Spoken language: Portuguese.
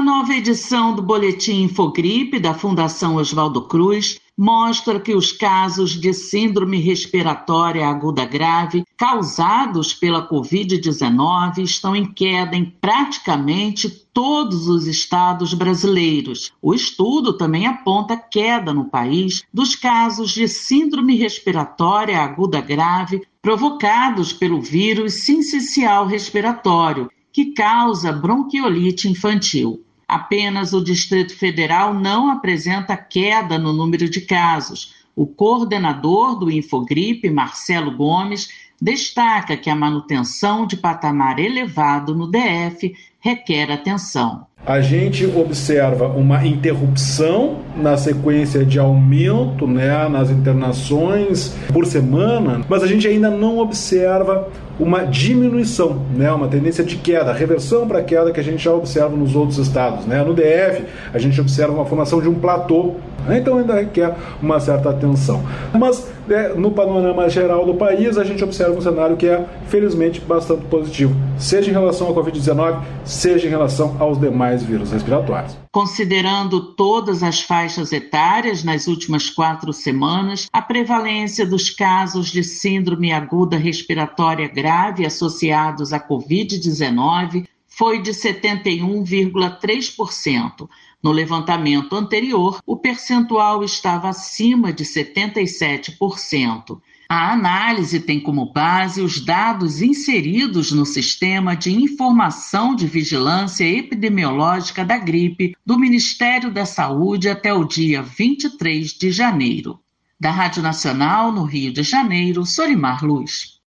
A nova edição do Boletim Infogripe da Fundação Oswaldo Cruz mostra que os casos de síndrome respiratória aguda grave causados pela Covid-19 estão em queda em praticamente todos os estados brasileiros. O estudo também aponta queda no país dos casos de síndrome respiratória aguda grave provocados pelo vírus sincicial respiratório, que causa bronquiolite infantil. Apenas o Distrito Federal não apresenta queda no número de casos. O coordenador do Infogripe, Marcelo Gomes, destaca que a manutenção de patamar elevado no DF requer atenção. A gente observa uma interrupção na sequência de aumento, nas internações por semana, mas a gente ainda não observa uma diminuição, uma tendência de queda, reversão para queda que a gente já observa nos outros estados. No DF, a gente observa uma formação de um platô, então ainda requer uma certa atenção. Mas no panorama geral do país, a gente observa um cenário que é, felizmente, bastante positivo, seja em relação à Covid-19, seja em relação aos demais vírus respiratórios. Considerando todas as faixas etárias nas últimas 4 semanas, a prevalência dos casos de síndrome aguda respiratória grave associados à Covid-19 foi de 71,3%. No levantamento anterior, o percentual estava acima de 77%. A análise tem como base os dados inseridos no Sistema de Informação de Vigilância Epidemiológica da Gripe do Ministério da Saúde até o dia 23 de janeiro. Da Rádio Nacional, no Rio de Janeiro, Solimar Luz.